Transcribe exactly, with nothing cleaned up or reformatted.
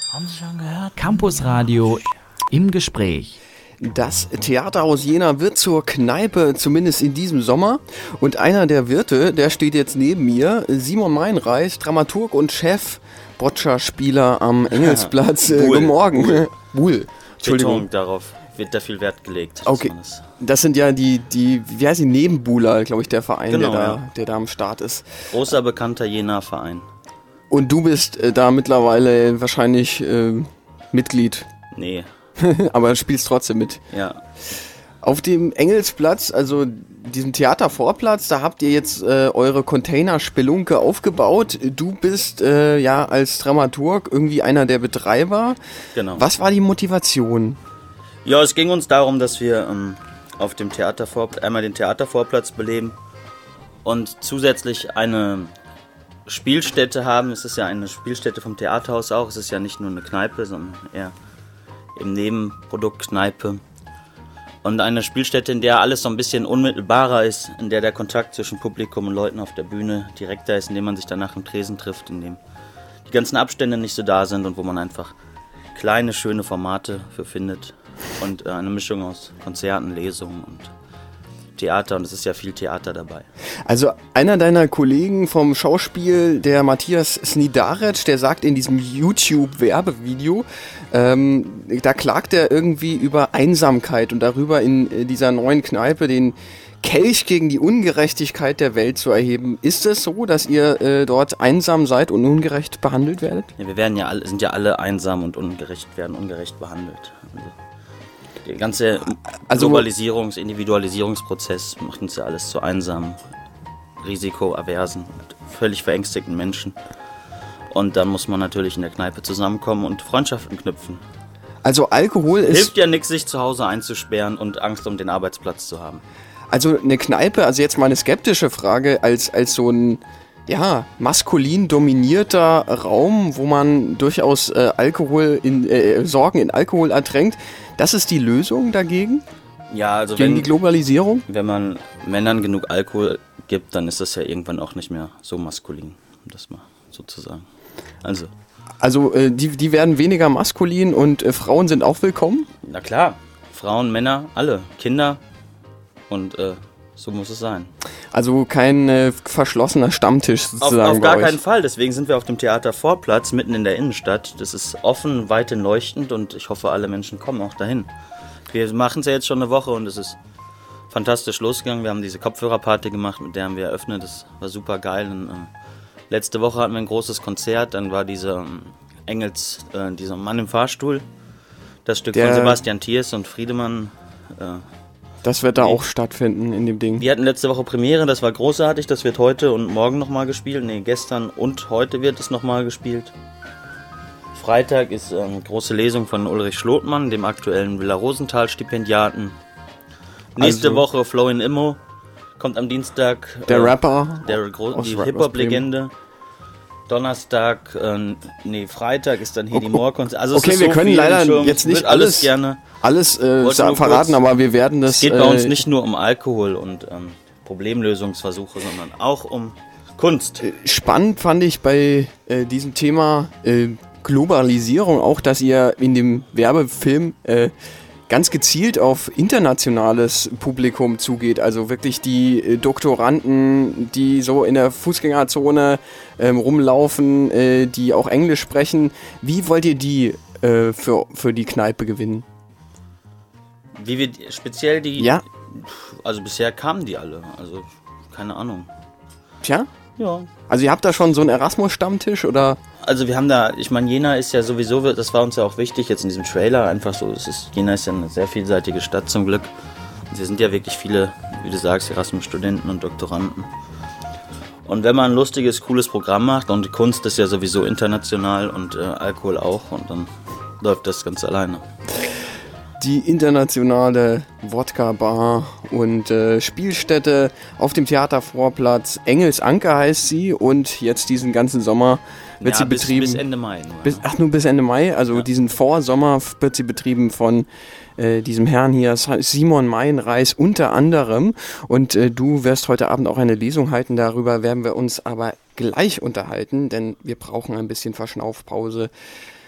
Haben Sie schon gehört? Campus Radio im Gespräch. Das Theaterhaus Jena wird zur Kneipe, zumindest in diesem Sommer. Und einer der Wirte, der steht jetzt neben mir, Simon Meinreis, Dramaturg und Chef, Boccia-Spieler am Engelsplatz. Buhl. Guten Morgen. Buhl. Buhl. Entschuldigung. Betonung darauf wird da viel Wert gelegt. Okay, das, das sind ja die, die, wie heißt die, Nebenbuhler, glaube ich, der Verein, genau, der, da, ja. der da am Start ist. Großer, bekannter Jena-Verein. Und du bist äh, da mittlerweile wahrscheinlich äh, Mitglied. Nee. Aber spielst trotzdem mit. Ja. Auf dem Engelsplatz, also diesem Theatervorplatz, da habt ihr jetzt äh, eure Container-Spelunke aufgebaut. Du bist äh, ja als Dramaturg irgendwie einer der Betreiber. Genau. Was war die Motivation? Ja, es ging uns darum, dass wir ähm, auf dem Theatervorplatz einmal den Theatervorplatz beleben und zusätzlich eine Spielstätte haben. Es ist ja eine Spielstätte vom Theaterhaus auch. Es ist ja nicht nur eine Kneipe, sondern eher im Nebenprodukt Kneipe. Und eine Spielstätte, in der alles so ein bisschen unmittelbarer ist, in der der Kontakt zwischen Publikum und Leuten auf der Bühne direkter ist, in dem man sich danach im Tresen trifft, in dem die ganzen Abstände nicht so da sind und wo man einfach kleine, schöne Formate für findet. Und äh, eine Mischung aus Konzerten, Lesungen und Theater, und es ist ja viel Theater dabei. Also einer deiner Kollegen vom Schauspiel, der Matthias Snidarec, der sagt in diesem YouTube-Werbevideo, ähm, da klagt er irgendwie über Einsamkeit und darüber, in dieser neuen Kneipe den Kelch gegen die Ungerechtigkeit der Welt zu erheben. Ist es so, dass ihr äh, dort einsam seid und ungerecht behandelt werdet? Ja, wir werden ja alle, sind ja alle einsam und ungerecht, werden ungerecht behandelt. Also der ganze Also, Globalisierungs-, Individualisierungsprozess macht uns ja alles zu einsamen, risikoaversen und völlig verängstigten Menschen. Und dann muss man natürlich in der Kneipe zusammenkommen und Freundschaften knüpfen. Also Alkohol ist... Hilft ja nichts, sich zu Hause einzusperren und Angst um den Arbeitsplatz zu haben. Also eine Kneipe, also jetzt mal eine skeptische Frage, als, als so ein, ja, maskulin dominierter Raum, wo man durchaus äh, Alkohol in, äh, Sorgen in Alkohol ertränkt, das ist die Lösung dagegen? Ja, also Gegen wenn, die Globalisierung? wenn man Männern genug Alkohol gibt, dann ist das ja irgendwann auch nicht mehr so maskulin, um das mal so zu sagen. Also, Also äh, die, die werden weniger maskulin und äh, Frauen sind auch willkommen? na klar, Frauen, Männer, alle, Kinder und äh, so muss es sein. Also kein äh, verschlossener Stammtisch Auf, sozusagen auf gar bei euch. keinen Fall, deswegen sind wir auf dem Theatervorplatz mitten in der Innenstadt. Das ist offen, weithin leuchtend und ich hoffe, alle Menschen kommen auch dahin. Wir machen es ja jetzt schon eine Woche und es ist fantastisch losgegangen. Wir haben diese Kopfhörerparty gemacht, mit der haben wir eröffnet. Das war super geil. Und, äh, letzte Woche hatten wir ein großes Konzert, dann war dieser ähm, Engels, äh, dieser Mann im Fahrstuhl, das Stück Der- von Sebastian Thiers und Friedemann. Äh, Das wird da Nee. auch stattfinden in dem Ding. Wir hatten letzte Woche Premiere, das war großartig, das wird heute und morgen nochmal gespielt. Ne, gestern und heute wird es nochmal gespielt. Freitag ist eine ähm, große Lesung von Ulrich Schlotmann, dem aktuellen Villa-Rosenthal-Stipendiaten. Nächste Also- Woche Flowin Immo kommt am Dienstag. Der äh, Rapper Der Gro- aus die Ra- aus Hip-Hop-Legende. Donnerstag, äh, nee, Freitag ist dann Hedi Okay, Moore-Konzert. Also es okay, ist wir so können viel leider schon, jetzt nicht wird alles alles- gerne. alles äh, Wollte sa- nur verraten, kurz- aber wir werden das... Es geht bei uns äh, nicht nur um Alkohol und ähm, Problemlösungsversuche, sondern auch um Kunst. Spannend fand ich bei äh, diesem Thema äh, Globalisierung auch, dass ihr in dem Werbefilm äh, ganz gezielt auf internationales Publikum zugeht. Also wirklich die äh, Doktoranden, die so in der Fußgängerzone ähm, rumlaufen, äh, die auch Englisch sprechen. Wie wollt ihr die äh, für, für die Kneipe gewinnen? Wie wir die- speziell die. Ja? Also bisher kamen die alle. Also keine Ahnung. Tja? Ja. Also ihr habt da schon so einen Erasmus-Stammtisch oder... Also wir haben da, ich meine, Jena ist ja sowieso, das war uns ja auch wichtig jetzt in diesem Trailer, einfach so, es ist, Jena ist ja eine sehr vielseitige Stadt zum Glück. Und hier sind ja wirklich viele, wie du sagst, Erasmus-Studenten und Doktoranden. Und wenn man ein lustiges, cooles Programm macht und die Kunst ist ja sowieso international und äh, Alkohol auch und dann läuft das ganz alleine. Die internationale Wodka-Bar und äh, Spielstätte auf dem Theatervorplatz. Engels Anker heißt sie und jetzt diesen ganzen Sommer wird ja, sie bis, betrieben. bis Ende Mai. Nur, Bis, ach, nur bis Ende Mai, also Ja. diesen Vorsommer f- wird sie betrieben von äh, diesem Herrn hier, das heißt Simon Meinreis unter anderem. Und äh, du wirst heute Abend auch eine Lesung halten, darüber werden wir uns aber gleich unterhalten, denn wir brauchen ein bisschen Verschnaufpause.